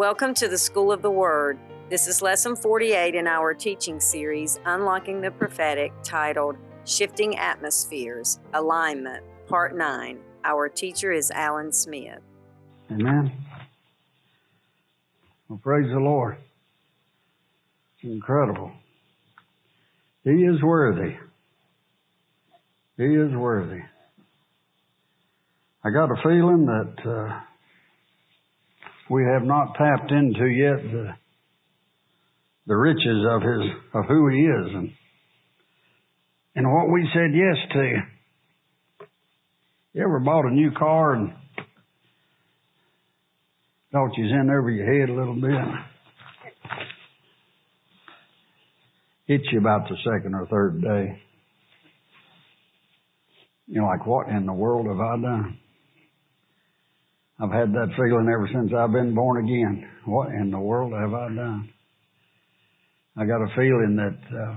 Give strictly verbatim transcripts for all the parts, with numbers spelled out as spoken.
Welcome to the School of the Word. This is Lesson forty-eight in our teaching series, Unlocking the Prophetic, titled Shifting Atmospheres, Alignment, Part nine. Our teacher is Alan Smith. Amen. Well, praise the Lord. It's incredible. He is worthy. He is worthy. I got a feeling that uh, we have not tapped into yet the the riches of his of who he is and and what we said yes to. You ever bought a new car and thought you was in over your head a little bit? Hit you about the second or third day. You're like, what in the world have I done? I've had that feeling ever since I've been born again. What in the world have I done? I got a feeling that uh,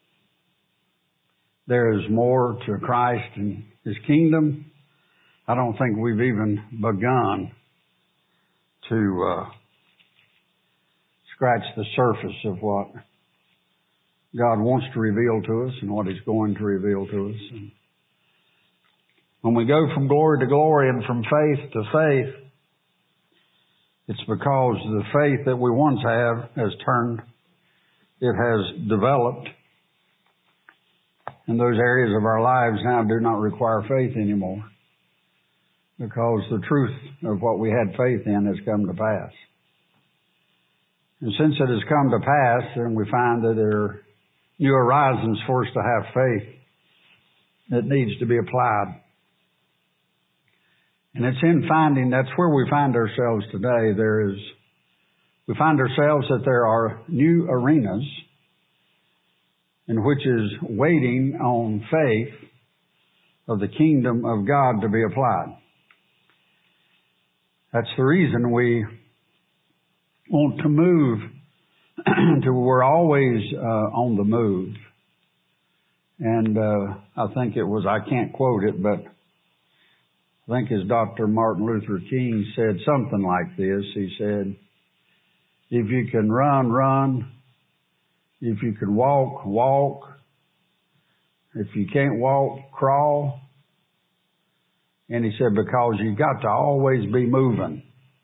there is more to Christ and His kingdom. I don't think we've even begun to uh, scratch the surface of what God wants to reveal to us and what He's going to reveal to us. And when we go from glory to glory and from faith to faith, it's because the faith that we once have has turned, it has developed, and those areas of our lives now do not require faith anymore, because the truth of what we had faith in has come to pass. And since it has come to pass, then we find that there are new horizons for us to have faith that needs to be applied. And it's in finding, that's where we find ourselves today. There is, we find ourselves that there are new arenas in which is waiting on faith of the kingdom of God to be applied. That's the reason we want to move to we're always uh, on the move. And uh, I think it was, I can't quote it, but I think as Doctor Martin Luther King said something like this. He said, if you can run, run. If you can walk, walk. If you can't walk, crawl. And he said, because you've got to always be moving.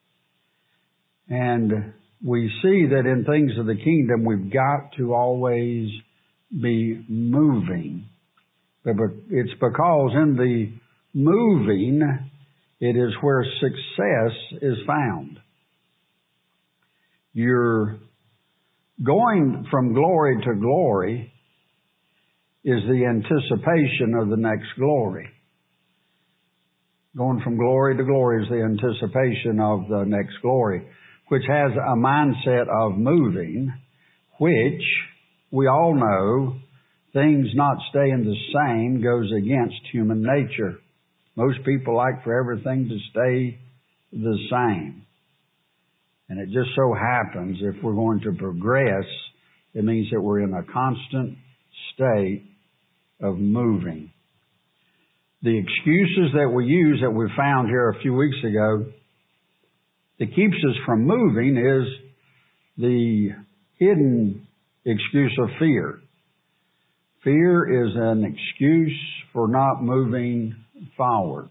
And we see that in things of the kingdom, we've got to always be moving. But it's because in the moving, it is where success is found. You're going from glory to glory is the anticipation of the next glory. Going from glory to glory is the anticipation of the next glory, which has a mindset of moving, which we all know things not staying the same goes against human nature. Most people like for everything to stay the same. And it just so happens if we're going to progress, it means that we're in a constant state of moving. The excuses that we use that we found here a few weeks ago that keeps us from moving is the hidden excuse of fear. Fear is an excuse for not moving forward.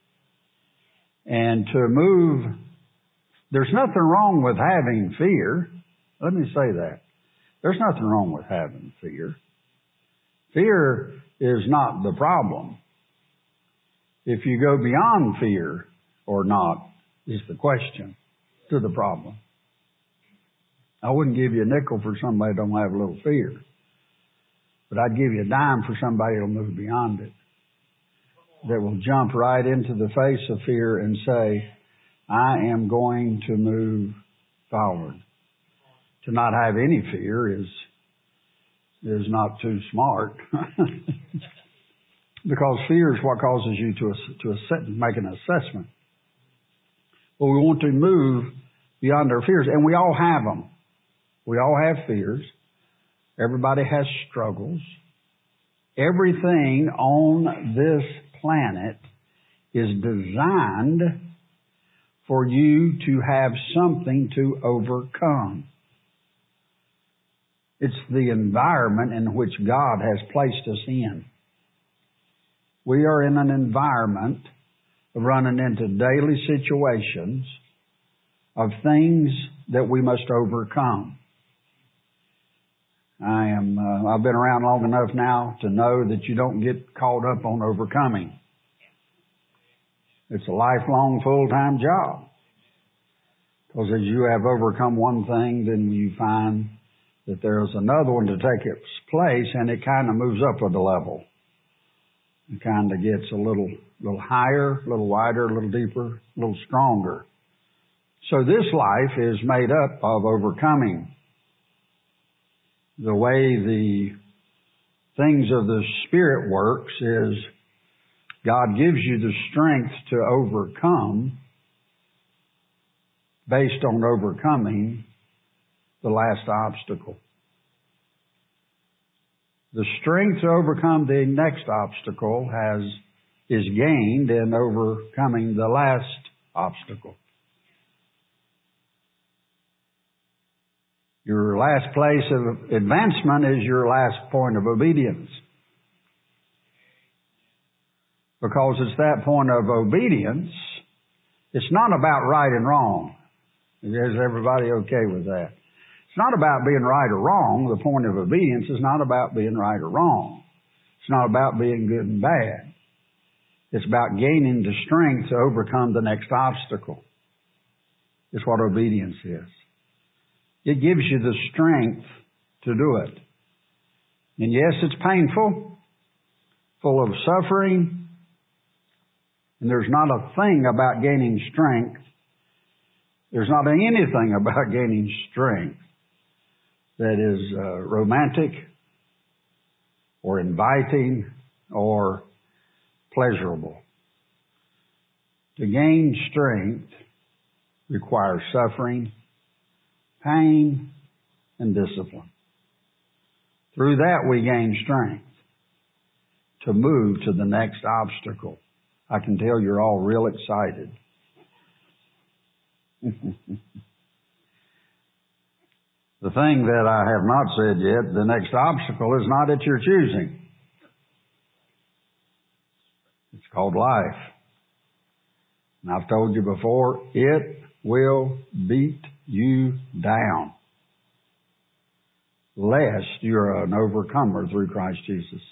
And to move, there's nothing wrong with having fear. Let me say that. There's nothing wrong with having fear. Fear is not the problem. If you go beyond fear or not is the question to the problem. I wouldn't give you a nickel for somebody that don't have a little fear. But I'd give you a dime for somebody that'll move beyond it. That will jump right into the face of fear and say, I am going to move forward. To not have any fear is is not too smart. Because fear is what causes you to, to assess, make an assessment. But we want to move beyond our fears. And we all have them. We all have fears. Everybody has struggles. Everything on this planet is designed for you to have something to overcome. It's the environment in which God has placed us in. We are in an environment of running into daily situations of things that we must overcome. I am, uh, I've been around long enough now to know that you don't get caught up on overcoming. It's a lifelong full-time job. Because as you have overcome one thing, then you find that there's another one to take its place, and it kind of moves up with the level. It kind of gets a little, little higher, a little wider, a little deeper, a little stronger. So this life is made up of overcoming. The way the things of the Spirit works is God gives you the strength to overcome based on overcoming the last obstacle. The strength to overcome the next obstacle has is gained in overcoming the last obstacle. Your last place of advancement is your last point of obedience. Because it's that point of obedience, it's not about right and wrong. Is everybody okay with that? It's not about being right or wrong. The point of obedience is not about being right or wrong. It's not about being good and bad. It's about gaining the strength to overcome the next obstacle. It's what obedience is. It gives you the strength to do it. And yes, it's painful, full of suffering, and there's not a thing about gaining strength. There's not anything about gaining strength that is uh, romantic or inviting or pleasurable. To gain strength requires suffering, pain, and discipline. Through that we gain strength to move to the next obstacle. I can tell you're all real excited. The thing that I have not said yet, the next obstacle is not at your choosing. It's called life. And I've told you before, it will beat you down, lest you're an overcomer through Christ Jesus.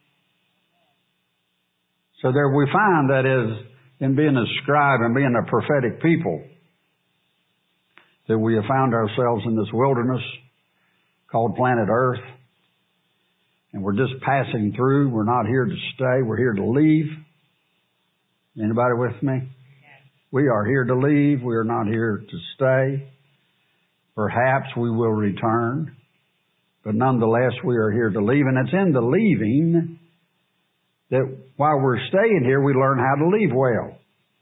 So there we find that is in being a scribe and being a prophetic people, that we have found ourselves in this wilderness called planet Earth, and we're just passing through. We're not here to stay. We're here to leave. Anybody with me? We are here to leave. We are not here to stay. Perhaps we will return, but nonetheless we are here to leave. And it's in the leaving that while we're staying here, we learn how to leave well.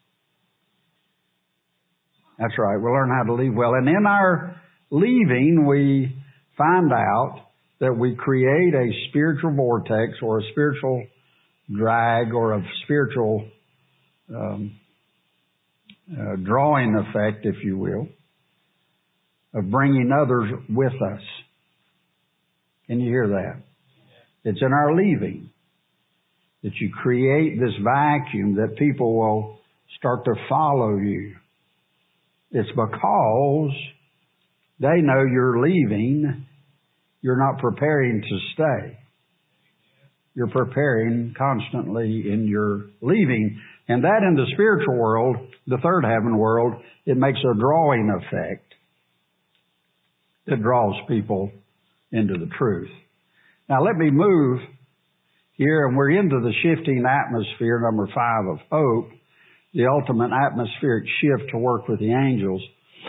That's right, we learn how to leave well. And in our leaving, we find out that we create a spiritual vortex or a spiritual drag or a spiritual um, uh, drawing effect, if you will, of bringing others with us. Can you hear that? It's in our leaving that you create this vacuum that people will start to follow you. It's because they know you're leaving. You're not preparing to stay. You're preparing constantly in your leaving. And that in the spiritual world, the third heaven world, it makes a drawing effect that draws people into the truth. Now let me move here, and we're into the shifting atmosphere, number five of hope, the ultimate atmospheric shift to work with the angels.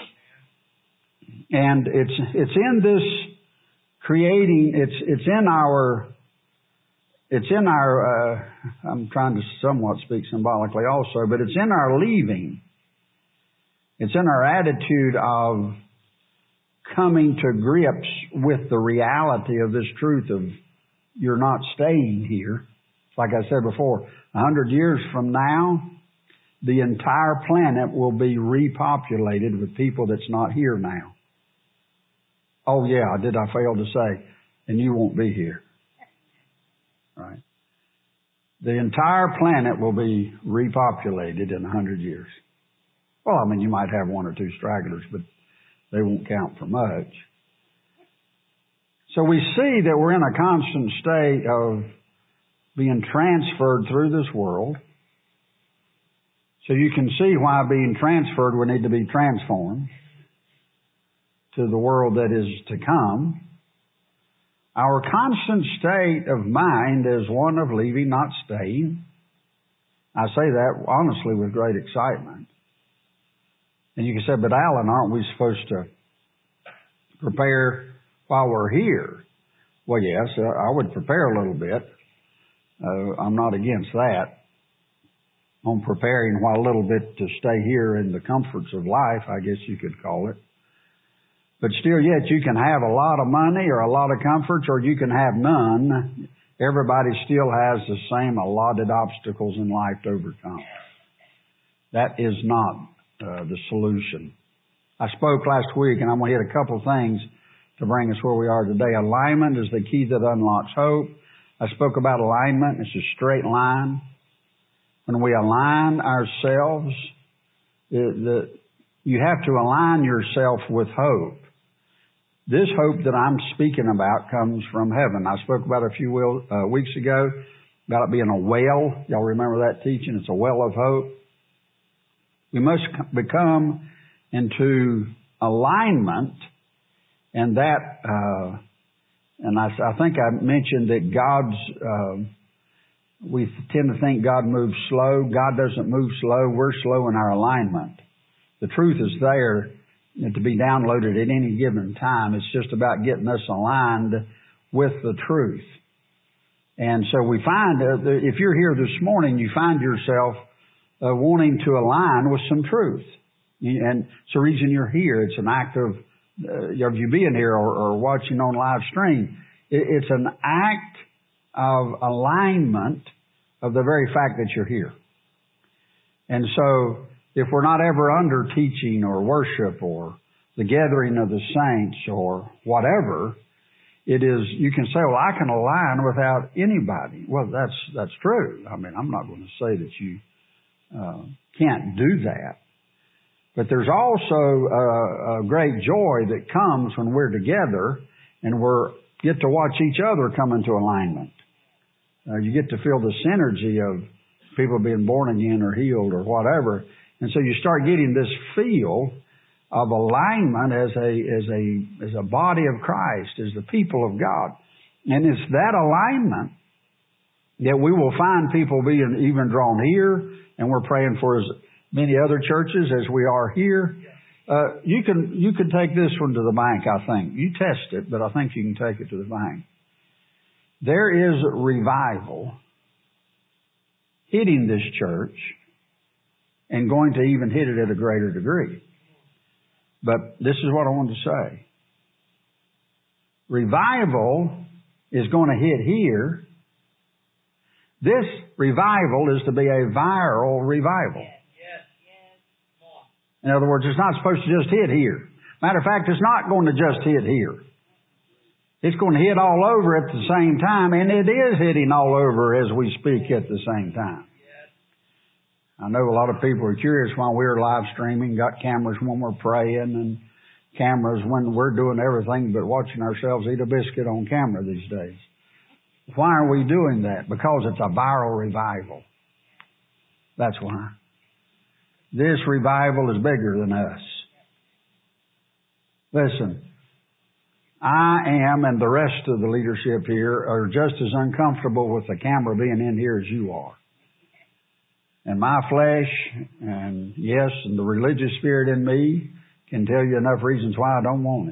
And it's it's in this creating, it's it's in our, it's in our, uh, I'm trying to somewhat speak symbolically also, but it's in our leaving. It's in our attitude of coming to grips with the reality of this truth of you're not staying here. Like I said before, a hundred years from now, the entire planet will be repopulated with people that's not here now. Oh yeah, did I fail to say? And you won't be here. Right? The entire planet will be repopulated in a hundred years. Well, I mean, you might have one or two stragglers, but they won't count for much. So we see that we're in a constant state of being transferred through this world. So you can see why being transferred we need to be transformed to the world that is to come. Our constant state of mind is one of leaving, not staying. I say that honestly with great excitement. And you can say, but Alan, aren't we supposed to prepare while we're here? Well, yes, I would prepare a little bit. Uh, I'm not against that. On preparing while a little bit to stay here in the comforts of life, I guess you could call it. But still yet, you can have a lot of money or a lot of comforts, or you can have none. Everybody still has the same allotted obstacles in life to overcome. That is not uh, the solution. I spoke last week, and I'm going to hit a couple things to bring us where we are today. Alignment is the key that unlocks hope. I spoke about alignment. It's a straight line. When we align ourselves, the, the, you have to align yourself with hope. This hope that I'm speaking about comes from heaven. I spoke about it a few will, uh, weeks ago about it being a well. Y'all remember that teaching? It's a well of hope. We must become into alignment, and that, uh, and I, I think I mentioned that God's, uh, we tend to think God moves slow. God doesn't move slow. We're slow in our alignment. The truth is there to be downloaded at any given time. It's just about getting us aligned with the truth. And so we find, uh, if you're here this morning, you find yourself uh, wanting to align with some truth. And it's the reason you're here. It's an act of, uh, of you being here or, or watching on live stream. It, it's an act of alignment of the very fact that you're here. And so if we're not ever under teaching or worship or the gathering of the saints or whatever, it is, you can say, well, I can align without anybody. Well, that's, that's true. I mean, I'm not going to say that you uh, can't do that. But there's also a, a great joy that comes when we're together and we're get to watch each other come into alignment. Uh, you get to feel the synergy of people being born again or healed or whatever. And so you start getting this feel of alignment as a, as a, as a body of Christ, as the people of God. And it's that alignment that we will find people being even drawn here, and we're praying for as many other churches as we are here. Uh, you can, you can take this one to the bank, I think. You test it, but I think you can take it to the bank. There is revival hitting this church and going to even hit it at a greater degree. But this is what I want to say. Revival is going to hit here. This revival is to be a viral revival. In other words, it's not supposed to just hit here. Matter of fact, it's not going to just hit here. It's going to hit all over at the same time, and it is hitting all over as we speak at the same time. I know a lot of people are curious why we're live streaming, got cameras when we're praying, and cameras when we're doing everything but watching ourselves eat a biscuit on camera these days. Why are we doing that? Because it's a viral revival. That's why. This revival is bigger than us. Listen, I am, and the rest of the leadership here are just as uncomfortable with the camera being in here as you are. And my flesh, and yes, and the religious spirit in me can tell you enough reasons why I don't want it.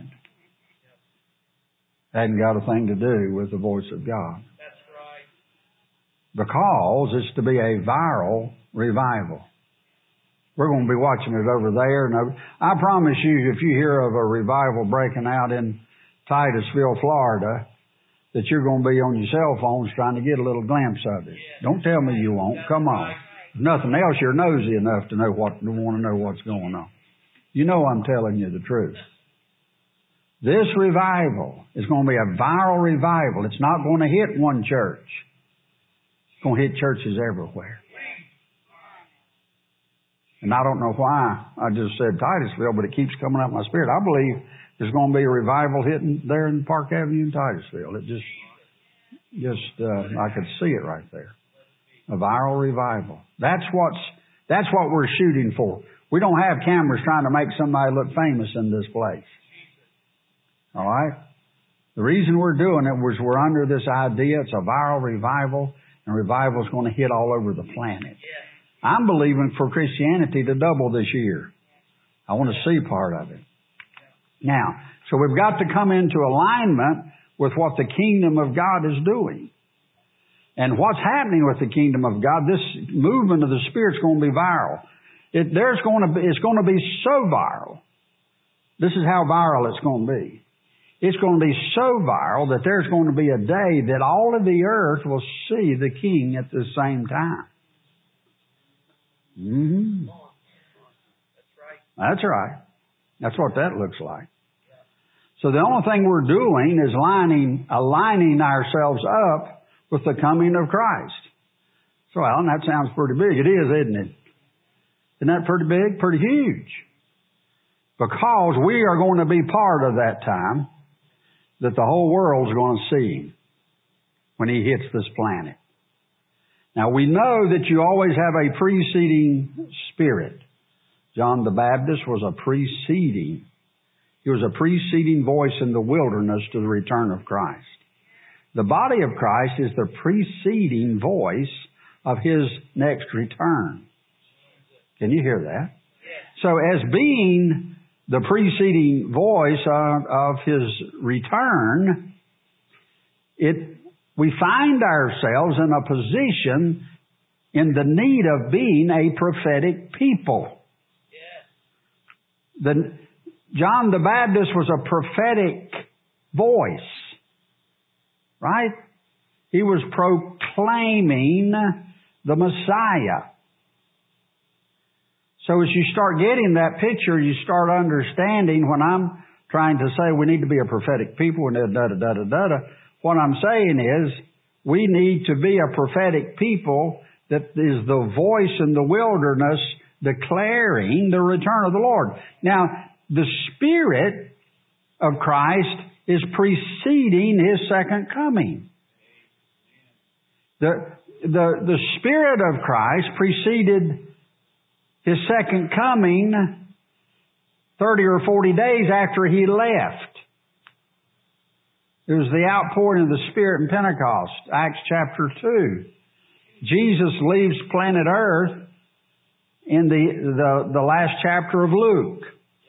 It hasn't got a thing to do with the voice of God. That's right. Because it's to be a viral revival. We're going to be watching it over there. And I promise you, if you hear of a revival breaking out in Titusville, Florida, that you're going to be on your cell phones trying to get a little glimpse of it. Don't tell me you won't. Come on. If nothing else, you're nosy enough to know what, to want to know what's going on. You know I'm telling you the truth. This revival is going to be a viral revival. It's not going to hit one church. It's going to hit churches everywhere. And I don't know why I just said Titusville, but it keeps coming up in my spirit. I believe there's going to be a revival hitting there in Park Avenue in Titusville. It just, just, uh, I could see it right there. A viral revival. That's what's, that's what we're shooting for. We don't have cameras trying to make somebody look famous in this place. All right? The reason we're doing it was we're under this idea it's a viral revival, and revival is going to hit all over the planet. I'm believing for Christianity to double this year. I want to see part of it. Now, so we've got to come into alignment with what the kingdom of God is doing. And what's happening with the kingdom of God, this movement of the Spirit's going to be viral. It, there's going to be, it's going to be so viral. This is how viral it's going to be. It's going to be so viral that there's going to be a day that all of the earth will see the King at the same time. Mm-hmm. That's right. That's what that looks like. So the only thing we're doing is lining, aligning ourselves up with the coming of Christ. So, Alan, that sounds pretty big. It is, isn't it? Isn't that pretty big? Pretty huge. Because we are going to be part of that time that the whole world's going to see Him when He hits this planet. Now, we know that you always have a preceding spirit. John the Baptist was a preceding. He was a preceding voice in the wilderness to the return of Christ. The body of Christ is the preceding voice of His next return. Can you hear that? So as being the preceding voice of, of His return, it we find ourselves in a position in the need of being a prophetic people. The, John the Baptist was a prophetic voice, right? He was proclaiming the Messiah. So as you start getting that picture, you start understanding when I'm trying to say we need to be a prophetic people and da da da da da da. What I'm saying is we need to be a prophetic people that is the voice in the wilderness declaring the return of the Lord. Now, the Spirit of Christ is preceding His second coming. The, the, the Spirit of Christ preceded His second coming thirty or forty days after He left. It was the outpouring of the Spirit in Pentecost, Acts chapter two. Jesus leaves planet Earth in the, the, the last chapter of Luke.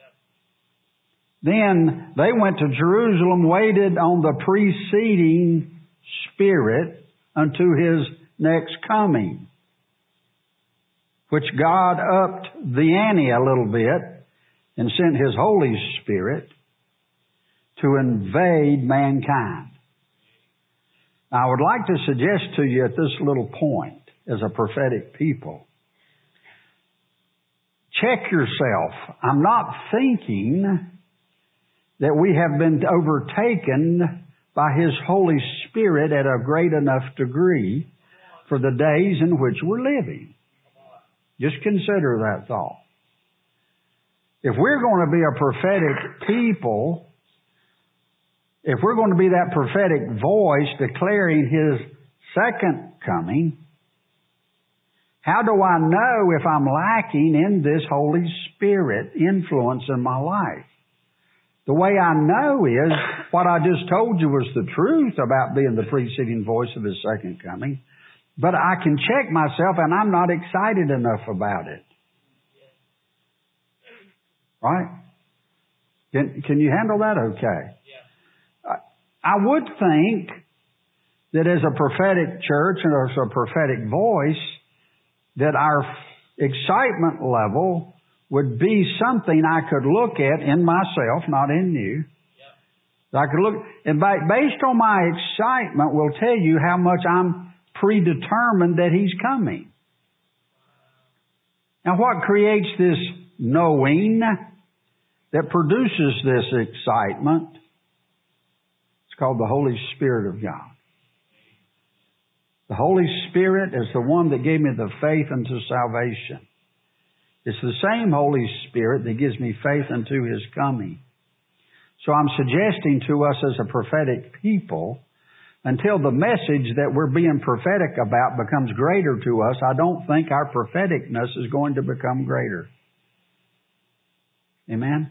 Then they went to Jerusalem, waited on the preceding Spirit unto His next coming, which God upped the ante a little bit and sent His Holy Spirit to invade mankind. Now, I would like to suggest to you at this little point, as a prophetic people, check yourself. I'm not thinking that we have been overtaken by His Holy Spirit at a great enough degree for the days in which we're living. Just consider that thought. If we're going to be a prophetic people, if we're going to be that prophetic voice declaring His second coming, how do I know if I'm lacking in this Holy Spirit influence in my life? The way I know is what I just told you was the truth about being the preceding voice of His second coming, but I can check myself and I'm not excited enough about it. Right? Can, can you handle that okay? I would think that as a prophetic church and as a prophetic voice, that our excitement level would be something I could look at in myself, not in you. Yep. I could look, and by, based on my excitement will tell you how much I'm predetermined that He's coming. Now what creates this knowing that produces this excitement? It's called the Holy Spirit of God. The Holy Spirit is the one that gave me the faith unto salvation. It's the same Holy Spirit that gives me faith unto His coming. So I'm suggesting to us as a prophetic people, until the message that we're being prophetic about becomes greater to us, I don't think our propheticness is going to become greater. Amen?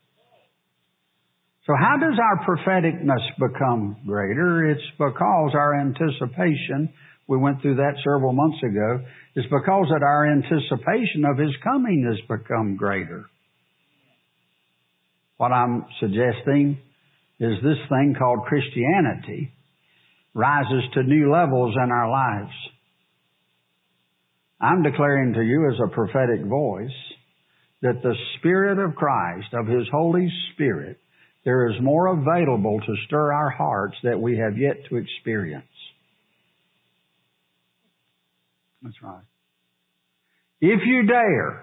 So how does our propheticness become greater? It's because our anticipation, we went through that several months ago, is because that our anticipation of His coming has become greater. What I'm suggesting is this thing called Christianity rises to new levels in our lives. I'm declaring to you as a prophetic voice that the Spirit of Christ, of His Holy Spirit, there is more available to stir our hearts that we have yet to experience. That's right. If you dare,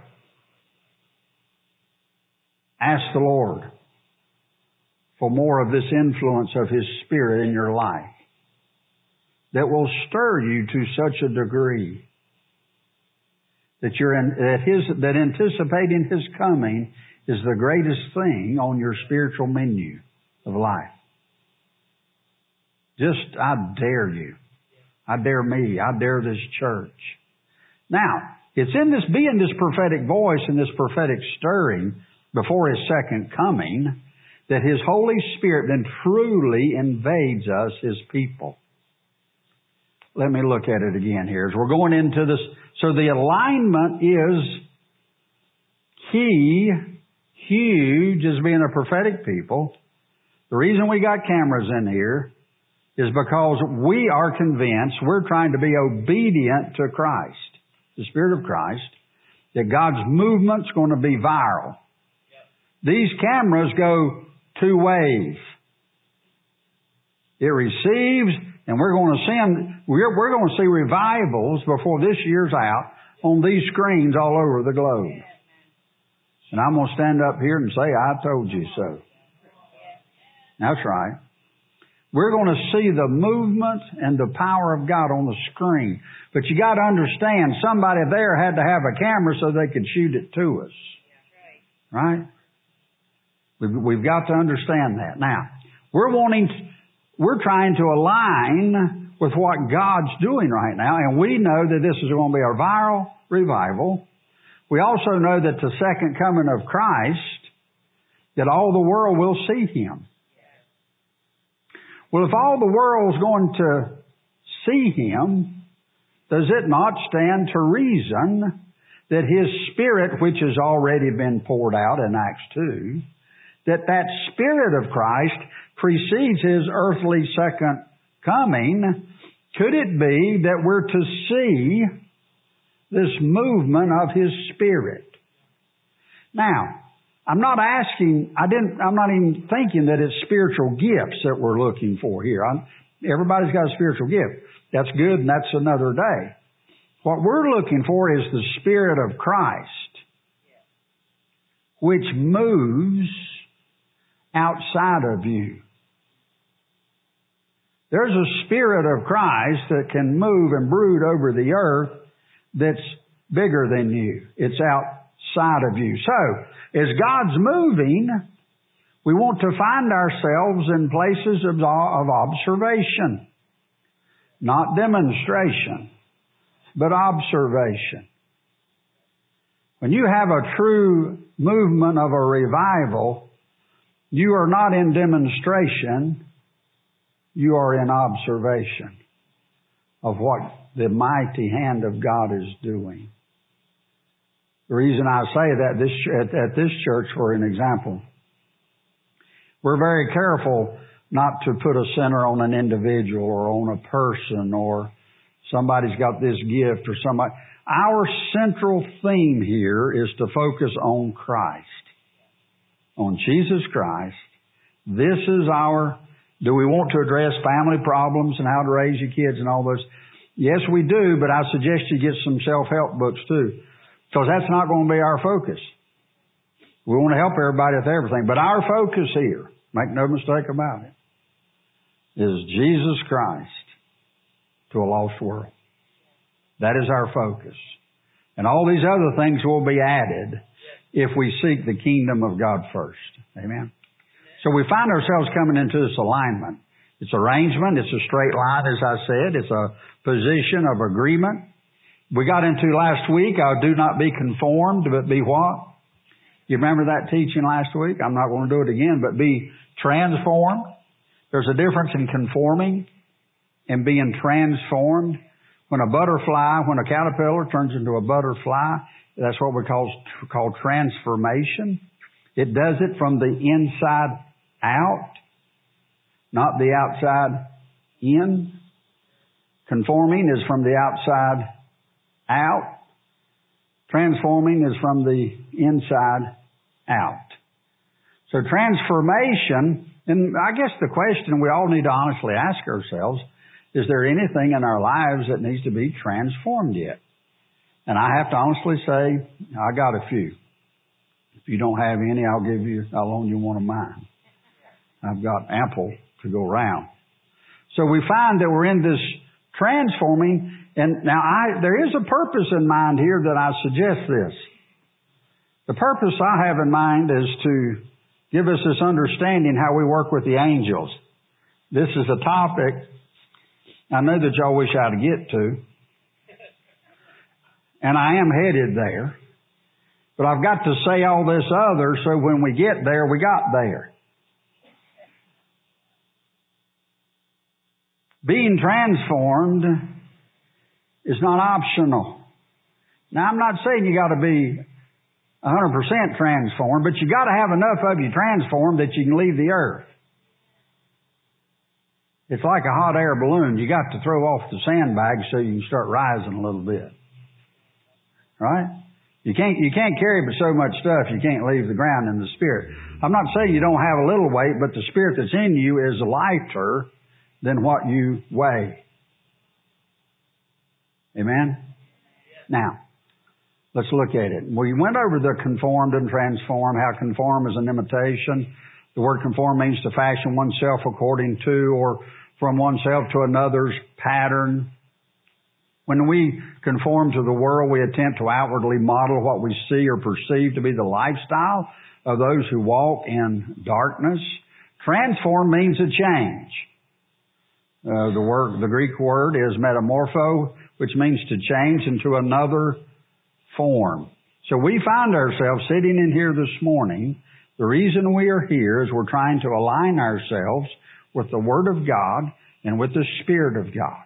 ask the Lord for more of this influence of His Spirit in your life that will stir you to such a degree that you're in, that His that anticipating His coming is the greatest thing on your spiritual menu of life. Just, I dare you. I dare me. I dare this church. Now, it's in this being this prophetic voice and this prophetic stirring before His second coming that His Holy Spirit then truly invades us, His people. Let me look at it again here. As we're going into this, so the alignment is key, huge as being a prophetic people. The reason we got cameras in here is because we are convinced, we're trying to be obedient to Christ, the Spirit of Christ, that God's movement's going to be viral. These cameras go two ways. It receives, and we're going to send, we're, we're going to see revivals before this year's out on these screens all over the globe. And I'm going to stand up here and say, I told you so. That's right. We're going to see the movement and the power of God on the screen. But you got to understand, somebody there had to have a camera so they could shoot it to us. Right? We've, we've got to understand that. Now, we're wanting, to, we're trying to align with what God's doing right now, and we know that this is going to be a viral revival. We also know that the second coming of Christ, that all the world will see Him. Well, if all the world's going to see Him, does it not stand to reason that His Spirit, which has already been poured out in Acts two, that that Spirit of Christ precedes His earthly second coming? Could it be that we're to see this movement of His Spirit? Now, I'm not asking, I didn't, I'm not even thinking that it's spiritual gifts that we're looking for here. I'm, everybody's got a spiritual gift. That's good, and that's another day. What we're looking for is the Spirit of Christ, which moves outside of you. There's a Spirit of Christ that can move and brood over the earth that's bigger than you. It's outside of you. So, as God's moving, we want to find ourselves in places of, of observation. Not demonstration, but observation. When you have a true movement of a revival, you are not in demonstration, you are in observation of what the mighty hand of God is doing. The reason I say that this, at, at this church, for an example, we're very careful not to put a center on an individual or on a person or somebody's got this gift or somebody. Our central theme here is to focus on Christ, on Jesus Christ. This is our, do we want to address family problems and how to raise your kids and all those? Yes, we do, but I suggest you get some self-help books too. Because that's not going to be our focus. We want to help everybody with everything. But our focus here, make no mistake about it, is Jesus Christ to a lost world. That is our focus. And all these other things will be added if we seek the kingdom of God first. Amen? So we find ourselves coming into this alignment. It's arrangement. It's a straight line, as I said. It's a position of agreement. We got into last week, I do not be conformed, but be what? You remember that teaching last week? I'm not going to do it again, but be transformed. There's a difference in conforming and being transformed. When a butterfly, when a caterpillar turns into a butterfly, that's what we call, call transformation. It does it from the inside out, not the outside in. Conforming is from the outside out. Transforming is from the inside out. So transformation, and I guess the question we all need to honestly ask ourselves, is there anything in our lives that needs to be transformed yet? And I have to honestly say, I got a few. If you don't have any, I'll give you, I'll loan you one of mine. I've got ample to go around. So we find that we're in this transforming, and now I, there is a purpose in mind here that I suggest this. The purpose I have in mind is to give us this understanding how we work with the angels. This is a topic I know that y'all wish I'd get to, and I am headed there, but I've got to say all this other so when we get there, we got there. Being transformed is not optional. Now, I'm not saying you got to be one hundred percent transformed, but you got to have enough of you transformed that you can leave the earth. It's like a hot air balloon. You got to throw off the sandbags so you can start rising a little bit. Right? You can't, you can't carry but so much stuff. You can't leave the ground in the spirit. I'm not saying you don't have a little weight, but the spirit that's in you is lighter than what you weigh. Amen? Now, let's look at it. We went over the conformed and transformed, how conform is an imitation. The word conform means to fashion oneself according to or from oneself to another's pattern. When we conform to the world, we attempt to outwardly model what we see or perceive to be the lifestyle of those who walk in darkness. Transform means a change. Uh, the word, the Greek word is metamorpho, which means to change into another form. So we find ourselves sitting in here this morning. The reason we are here is we're trying to align ourselves with the Word of God and with the Spirit of God.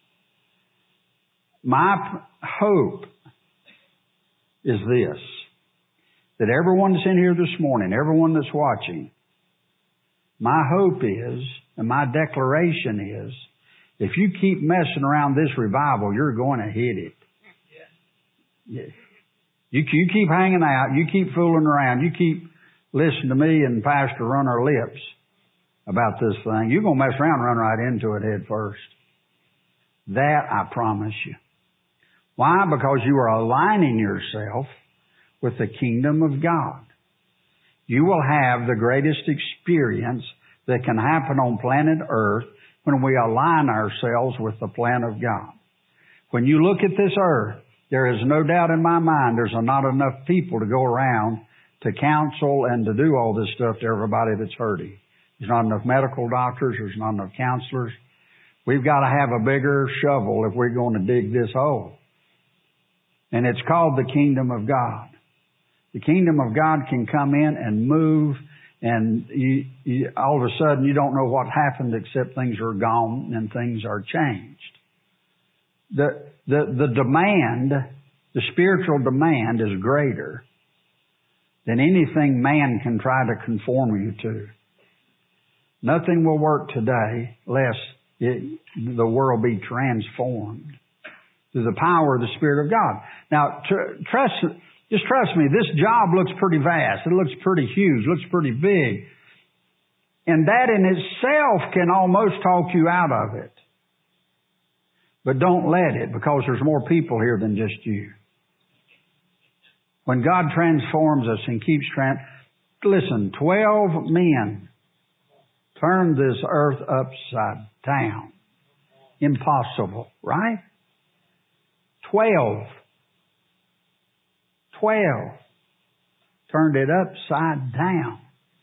My p- hope is this, that everyone that's in here this morning, everyone that's watching, my hope is, and my declaration is, if you keep messing around this revival, you're going to hit it. Yeah. You, you keep hanging out, you keep fooling around, you keep listening to me and Pastor run our lips about this thing, you're going to mess around and run right into it head first. That I promise you. Why? Because you are aligning yourself with the kingdom of God. You will have the greatest experience that can happen on planet Earth when we align ourselves with the plan of God. When you look at this earth, there is no doubt in my mind there's not enough people to go around to counsel and to do all this stuff to everybody that's hurting. There's not enough medical doctors. There's not enough counselors. We've got to have a bigger shovel if we're going to dig this hole. And it's called the kingdom of God. The kingdom of God can come in and move, and you, you, all of a sudden you don't know what happened except things are gone and things are changed. The, the, the demand, the spiritual demand is greater than anything man can try to conform you to. Nothing will work today lest it, the world be transformed through the power of the Spirit of God. Now, tr- trust, just trust me, this job looks pretty vast. It looks pretty huge, looks pretty big. And that in itself can almost talk you out of it. But don't let it, because there's more people here than just you. When God transforms us and keeps trans... Listen, twelve men turned this earth upside down. Impossible, right? Twelve. Twelve. Turned it upside down.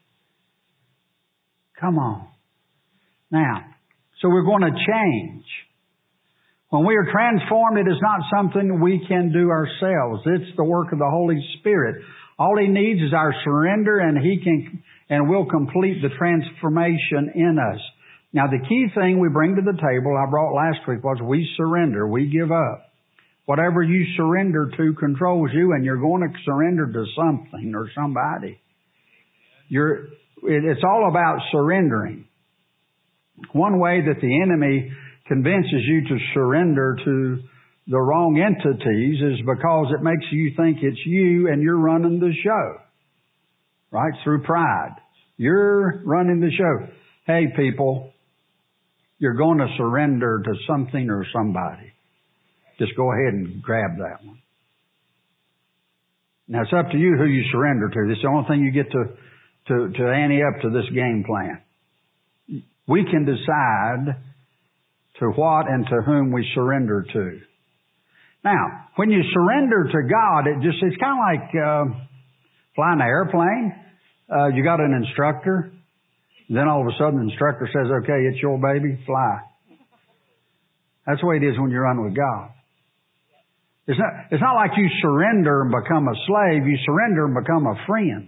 Come on. Now, so we're going to change. When we are transformed, it is not something we can do ourselves. It's the work of the Holy Spirit. All He needs is our surrender, and He can and will complete the transformation in us. Now, the key thing we bring to the table, I brought last week, was we surrender. We give up. Whatever you surrender to controls you, and you're going to surrender to something or somebody. You're, it's all about surrendering. One way that the enemy convinces you to surrender to the wrong entities is because it makes you think it's you and you're running the show. Right? Through pride. You're running the show. Hey, people, you're going to surrender to something or somebody. Just go ahead and grab that one. Now, it's up to you who you surrender to. This is the only thing you get to, to, to ante up to this game plan. We can decide to what and to whom we surrender to. Now, when you surrender to God, it just, it's kind of like uh, flying an airplane. Uh, you got an instructor. Then all of a sudden the instructor says, okay, it's your baby, fly. That's the way it is when you run with God. It's not, it's not like you surrender and become a slave. You surrender and become a friend.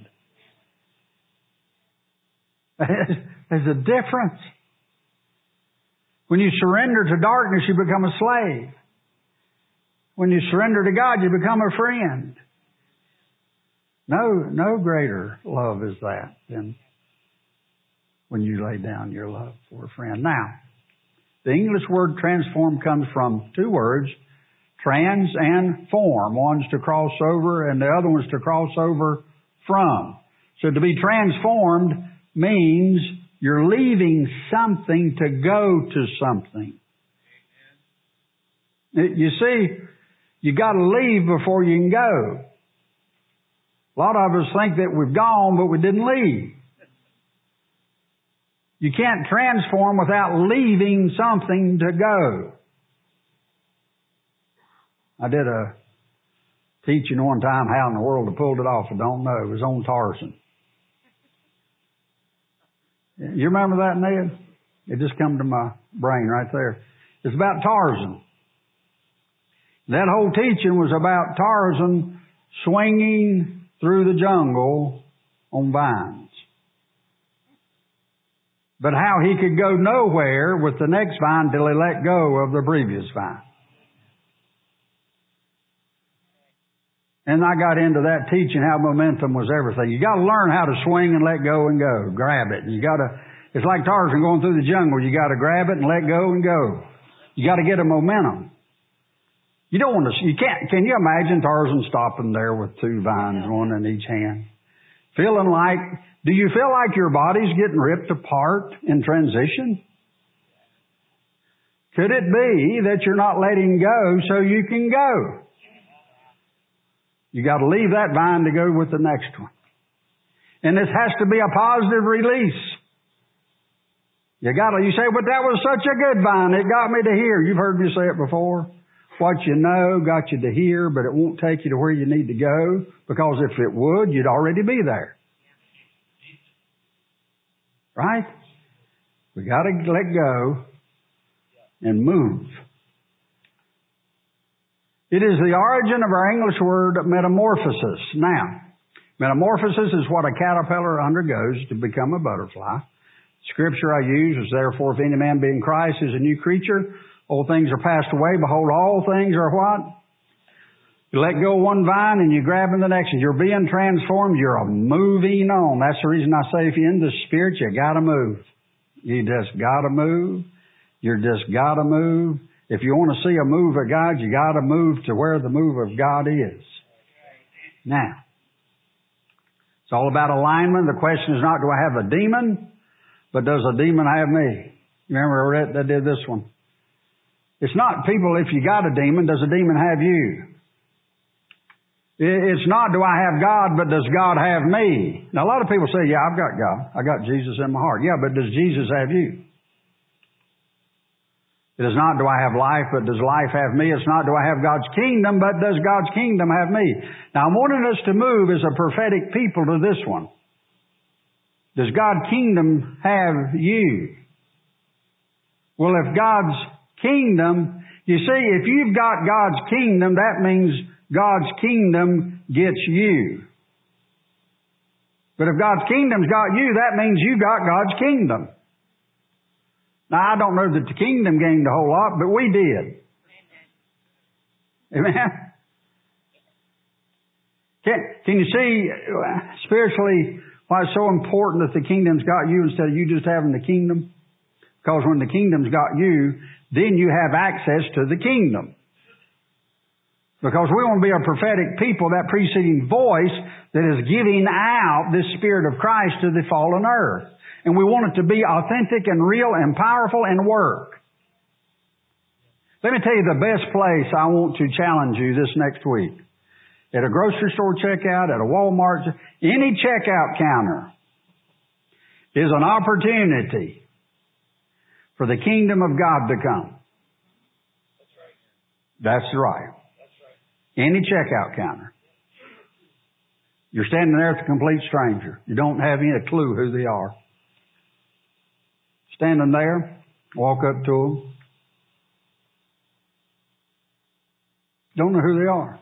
There's a difference. When you surrender to darkness, you become a slave. When you surrender to God, you become a friend. No, no greater love is that than when you lay down your love for a friend. Now, the English word transform comes from two words, trans and form. One's to cross over and the other one's to cross over from. So to be transformed means you're leaving something to go to something. You see, you got to leave before you can go. A lot of us think that we've gone, but we didn't leave. You can't transform without leaving something to go. I did a teaching one time how in the world I pulled it off. I don't know. It was on Tarzan. You remember that, Ned? It just come to my brain right there. It's about Tarzan. That whole teaching was about Tarzan swinging through the jungle on vines. But how he could go nowhere with the next vine till he let go of the previous vine. And I got into that teaching how momentum was everything. You got to learn how to swing and let go and go. Grab it. You got to, it's like Tarzan going through the jungle. You got to grab it and let go and go. You got to get a momentum. You don't want to, you can't, can you imagine Tarzan stopping there with two vines, one in each hand? Feeling like, do you feel like your body's getting ripped apart in transition? Could it be that you're not letting go so you can go? You got to leave that vine to go with the next one. And this has to be a positive release. You got to, you say, but that was such a good vine. It got me to here. You've heard me say it before. What you know got you to here, but it won't take you to where you need to go, because if it would, you'd already be there. Right? We got to let go and move. It is the origin of our English word metamorphosis. Now, metamorphosis is what a caterpillar undergoes to become a butterfly. Scripture I use is, therefore, if any man be in Christ is a new creature, old things are passed away, behold, all things are what? You let go of one vine and you grab in the next, and you're being transformed, you're moving on. That's the reason I say if you're in the Spirit, you gotta move. You just gotta move. You just gotta move. If you want to see a move of God, you gotta move to where the move of God is. Now, it's all about alignment. The question is not, do I have a demon? But does a demon have me? Remember I read, I did this one. It's not, people, if you got a demon, does a demon have you? It's not, do I have God, but does God have me? Now, a lot of people say, yeah, I've got God. I got Jesus in my heart. Yeah, but does Jesus have you? It is not, do I have life, but does life have me? It's not, do I have God's kingdom, but does God's kingdom have me? Now, I'm wanting us to move as a prophetic people to this one. Does God's kingdom have you? Well, if God's kingdom, you see, if you've got God's kingdom, that means God's kingdom gets you. But if God's kingdom's got you, that means you got God's kingdom. Now, I don't know that the kingdom gained a whole lot, but we did. Amen? Can, can you see spiritually why it's so important that the kingdom's got you instead of you just having the kingdom? Because when the kingdom's got you, then you have access to the kingdom. Because we want to be a prophetic people, that preceding voice that is giving out this Spirit of Christ to the fallen earth. And we want it to be authentic and real and powerful and work. Let me tell you the best place I want to challenge you this next week. At a grocery store checkout, at a Walmart, any checkout counter is an opportunity for the kingdom of God to come. That's right. That's right. Any checkout counter. You're standing there with a complete stranger. You don't have any clue who they are. Standing there, walk up to them. Don't know who they are.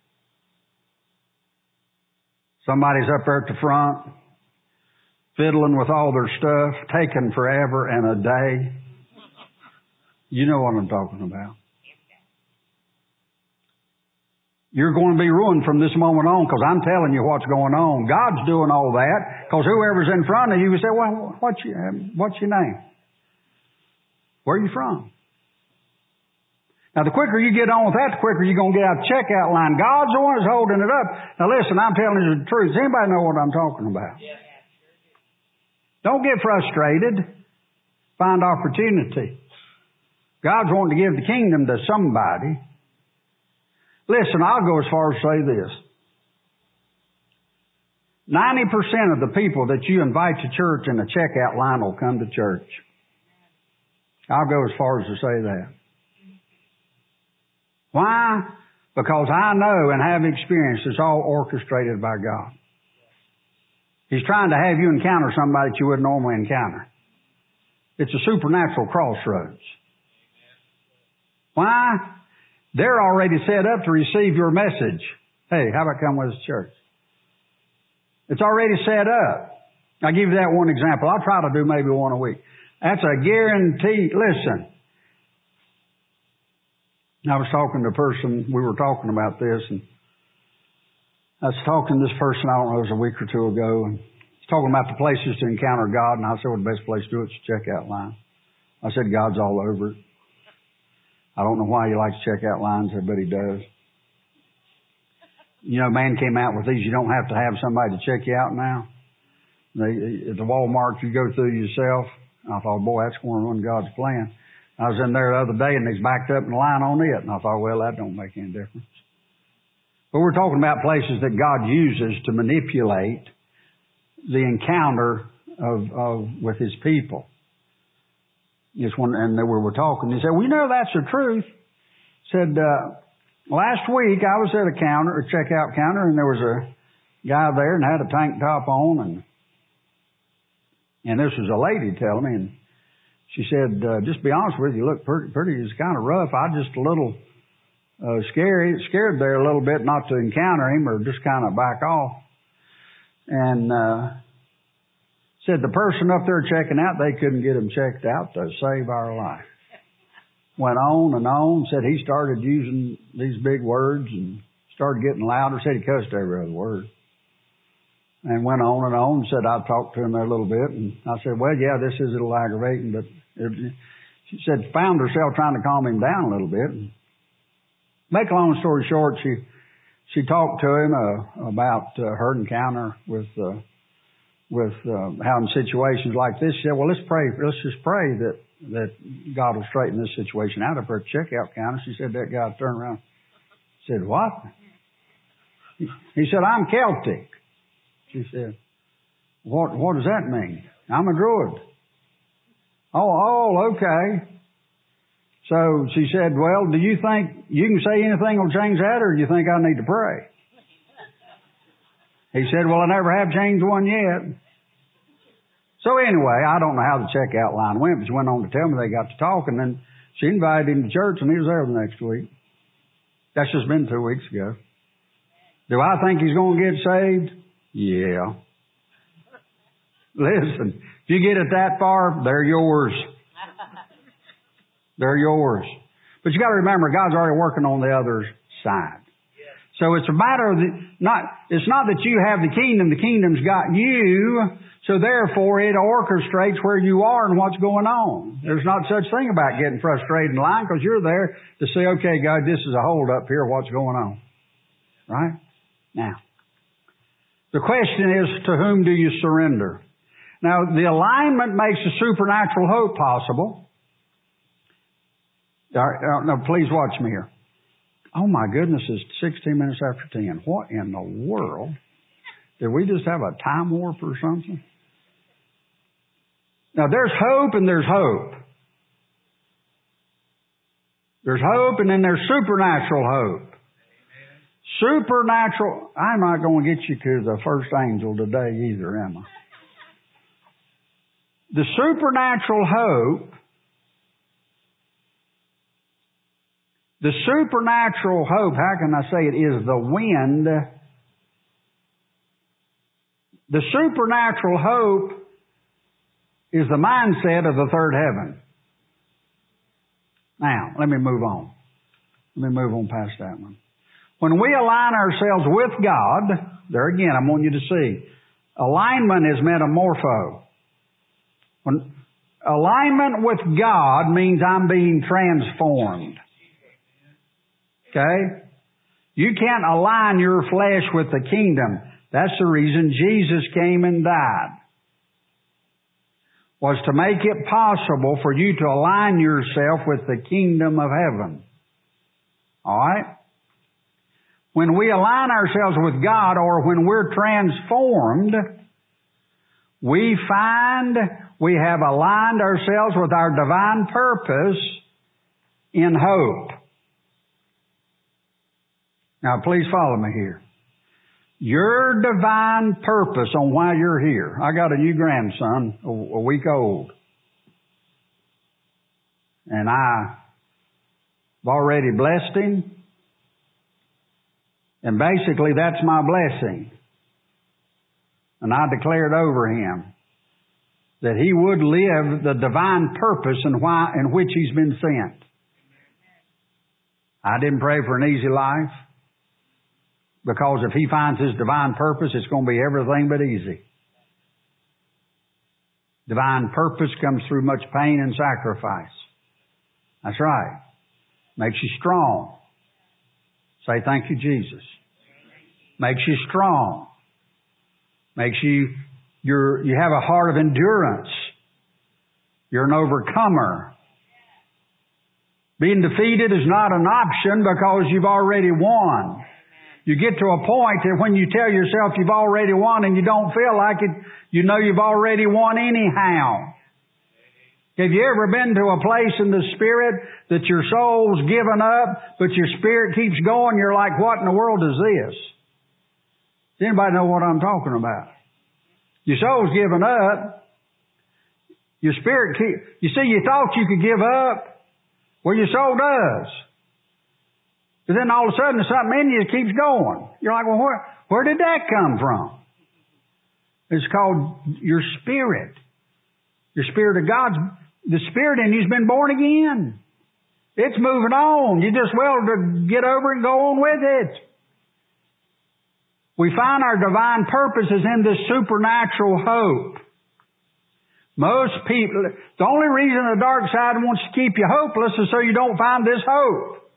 Somebody's up there at the front, fiddling with all their stuff, taking forever and a day. You know what I'm talking about. You're going to be ruined from this moment on because I'm telling you what's going on. God's doing all that because whoever's in front of you will say, well, what's your, what's your name? Where are you from? Now, the quicker you get on with that, the quicker you're going to get out the checkout line. God's the one that's holding it up. Now, listen, I'm telling you the truth. Does anybody know what I'm talking about? Yeah. Don't get frustrated. Find opportunity. God's wanting to give the kingdom to somebody. Listen, I'll go as far as to say this. ninety percent of the people that you invite to church in the checkout line will come to church. I'll go as far as to say that. Why? Because I know and have experienced it's all orchestrated by God. He's trying to have you encounter somebody that you wouldn't normally encounter. It's a supernatural crossroads. Why? They're already set up to receive your message. Hey, how about come with us to church? It's already set up. I'll give you that one example. I'll try to do maybe one a week. That's a guarantee. Listen. I was talking to a person, we were talking about this, and I was talking to this person, I don't know, it was a week or two ago, and he's talking about the places to encounter God, and I said, well, the best place to do it is the checkout line. I said, God's all over it. I don't know why he likes checkout lines, but he does. You know, man came out with these. You don't have to have somebody to check you out now. They, at the Walmart, you go through yourself. I thought, boy, that's going to run God's plan. I was in there the other day, and he's backed up in the line on it. And I thought, well, that don't make any difference. But we're talking about places that God uses to manipulate the encounter of, of with his people. Just one, and we were talking. He said, well, you know, that's the truth. Said, uh, last week I was at a counter, a checkout counter, and there was a guy there and had a tank top on, and and this was a lady telling me, and she said, uh, just be honest with you, look pretty, pretty, it's kind of rough. I just a little uh, scary, scared there a little bit not to encounter him or just kind of back off. And uh said the person up there checking out, they couldn't get him checked out to save our life. Went on and on, said he started using these big words and started getting louder, said he cussed every other word. And went on and on, said I talked to him there a little bit, and I said, well, yeah, this is a little aggravating, but it, she said found herself trying to calm him down a little bit. And make a long story short, she she talked to him uh, about uh, her encounter with uh, with uh, how in situations like this, she said, well, let's pray. Let's just pray that, that God will straighten this situation out. Up her checkout counter, she said that guy turned around and said, what? He said, I'm Celtic. She said, what, what does that mean? I'm a Druid. Oh, oh, okay. So she said, well, do you think you can say anything will change that, or do you think I need to pray? He said, well, I never have changed one yet. So anyway, I don't know how the checkout line went, but she went on to tell me they got to talk, and then she invited him to church, and he was there the next week. That's just been two weeks ago. Do I think he's going to get saved? Yeah. Listen, if you get it that far, they're yours. They're yours. But you got to remember, God's already working on the other side. So it's a matter of the, not, it's not that you have the kingdom, the kingdom's got you, so therefore it orchestrates where you are and what's going on. There's not such thing about getting frustrated in line, because you're there to say, okay, God, this is a hold up here, what's going on? Right? Now, the question is, to whom do you surrender? Now, the alignment makes a supernatural hope possible. Now, please watch me here. Oh my goodness, it's sixteen minutes after ten. What in the world? Did we just have a time warp or something? Now there's hope and there's hope. There's hope and then there's supernatural hope. Supernatural, I'm not going to get you to the first angel today either, am I? The supernatural hope The supernatural hope, how can I say it, is the wind. The supernatural hope is the mindset of the third heaven. Now, let me move on. Let me move on past that one. When we align ourselves with God, there again, I want you to see, alignment is metamorpho. When alignment with God means I'm being transformed. Okay? You can't align your flesh with the kingdom. That's the reason Jesus came and died. Was to make it possible for you to align yourself with the kingdom of heaven. Alright? When we align ourselves with God, or when we're transformed, we find we have aligned ourselves with our divine purpose in hope. Now, please follow me here. Your divine purpose on why you're here. I got a new grandson, a, a week old. And I've already blessed him. And basically, that's my blessing. And I declared over him that he would live the divine purpose in, why, in which he's been sent. I didn't pray for an easy life. Because if he finds his divine purpose, it's going to be everything but easy. Divine purpose comes through much pain and sacrifice. That's right. Makes you strong. Say, thank you, Jesus. Makes you strong. Makes you, you're, you have a heart of endurance. You're an overcomer. Being defeated is not an option because you've already won. You get to a point that when you tell yourself you've already won and you don't feel like it, you know you've already won anyhow. Have you ever been to a place in the Spirit that your soul's given up, but your spirit keeps going? You're like, what in the world is this? Does anybody know what I'm talking about? Your soul's given up. Your spirit keep, you see, you thought you could give up. Well, your soul does. But then all of a sudden something in you keeps going. You're like, well, where, where did that come from? It's called your spirit. Your spirit of God. The spirit in you's been born again. It's moving on. You just well to get over and go on with it. We find our divine purposes in this supernatural hope. Most people, the only reason the dark side wants to keep you hopeless is so you don't find this hope.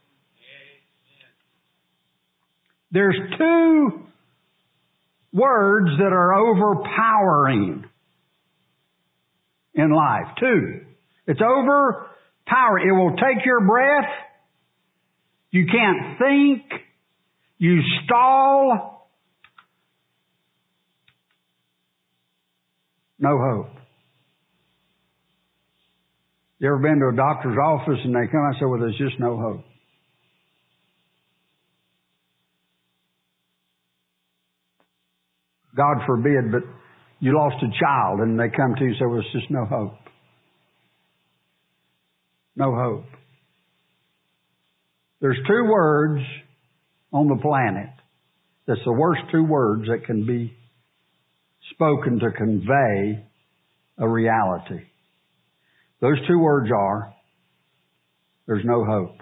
There's two words that are overpowering in life. Two. It's overpowering. It will take your breath. You can't think. You stall. No hope. You ever been to a doctor's office and they come and say, well, there's just no hope? God forbid, but you lost a child and they come to you and say, well, there's just no hope. No hope. There's two words on the planet. That's the worst two words that can be spoken to convey a reality. Those two words are, there's no hope.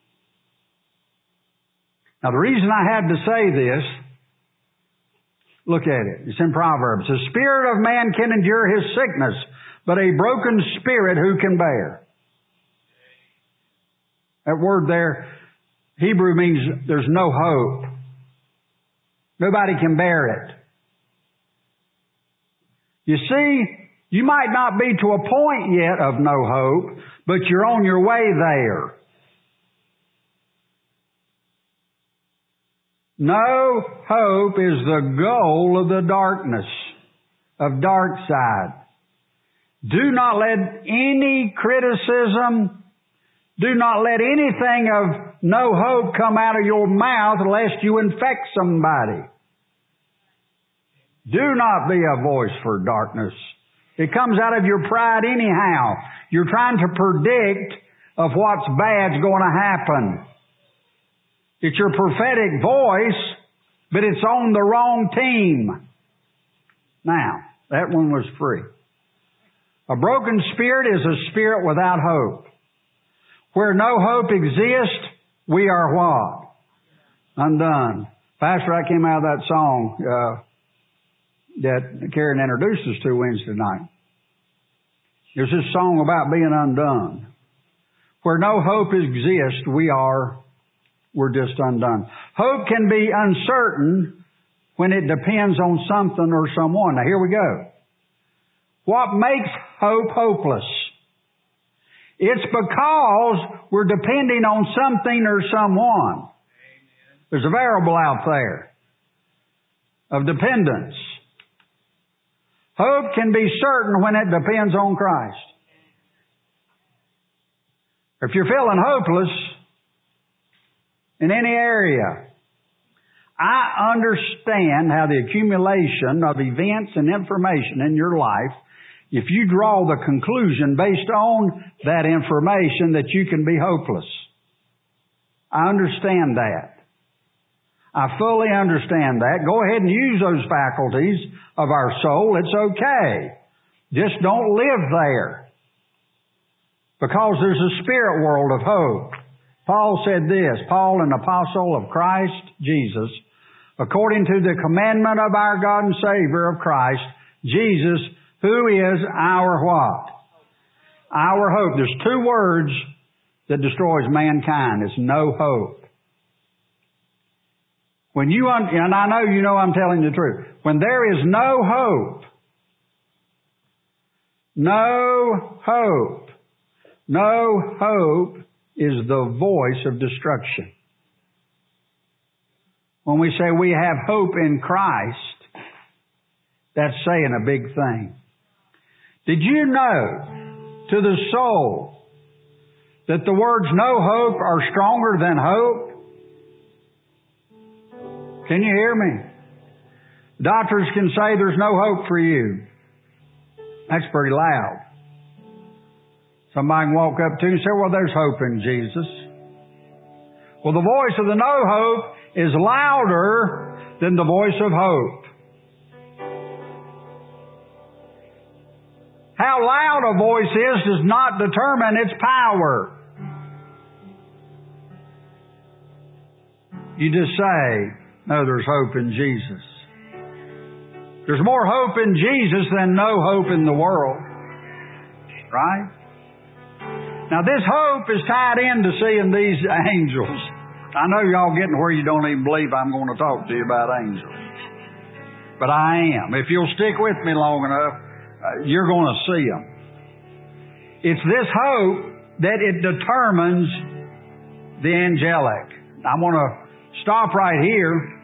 Now the reason I had to say this, look at it. It's in Proverbs. The spirit of man can endure his sickness, but a broken spirit who can bear? That word there, Hebrew, means there's no hope. Nobody can bear it. You see, you might not be to a point yet of no hope, but you're on your way there. No hope is the goal of the darkness, of dark side. Do not let any criticism, do not let anything of no hope come out of your mouth lest you infect somebody. Do not be a voice for darkness. It comes out of your pride anyhow. You're trying to predict of what's bad's going to happen. It's your prophetic voice, but it's on the wrong team. Now, that one was free. A broken spirit is a spirit without hope. Where no hope exists, we are what? Undone. Pastor, I came out of that song uh, that Karen introduced us to Wednesday night. There's this song about being undone. Where no hope exists, we are, we're just undone. Hope can be uncertain when it depends on something or someone. Now here we go. What makes hope hopeless? It's because we're depending on something or someone. There's a variable out there of dependence. Hope can be certain when it depends on Christ. If you're feeling hopeless in any area, I understand how the accumulation of events and information in your life, if you draw the conclusion based on that information that you can be hopeless. I understand that. I fully understand that. Go ahead and use those faculties of our soul. It's okay. Just don't live there. Because there's a spirit world of hope. Paul said this, Paul, an apostle of Christ Jesus, according to the commandment of our God and Savior of Christ, Jesus, who is our what? Our hope. There's two words that destroys mankind. It's no hope. When you, un- and I know you know I'm telling the truth. When there is no hope, no hope, no hope is the voice of destruction. When we say we have hope in Christ, that's saying a big thing. Did you know, to the soul, that the words no hope are stronger than hope? Can you hear me? Doctors can say there's no hope for you. That's pretty loud. Somebody can walk up to you and say, well, there's hope in Jesus. Well, the voice of the no hope is louder than the voice of hope. How loud a voice is does not determine its power. You just say, no, there's hope in Jesus. There's more hope in Jesus than no hope in the world. Right? Now this hope is tied into seeing these angels. I know y'all getting where you don't even believe I'm going to talk to you about angels. But I am. If you'll stick with me long enough, uh, you're going to see them. It's this hope that it determines the angelic. I want to stop right here.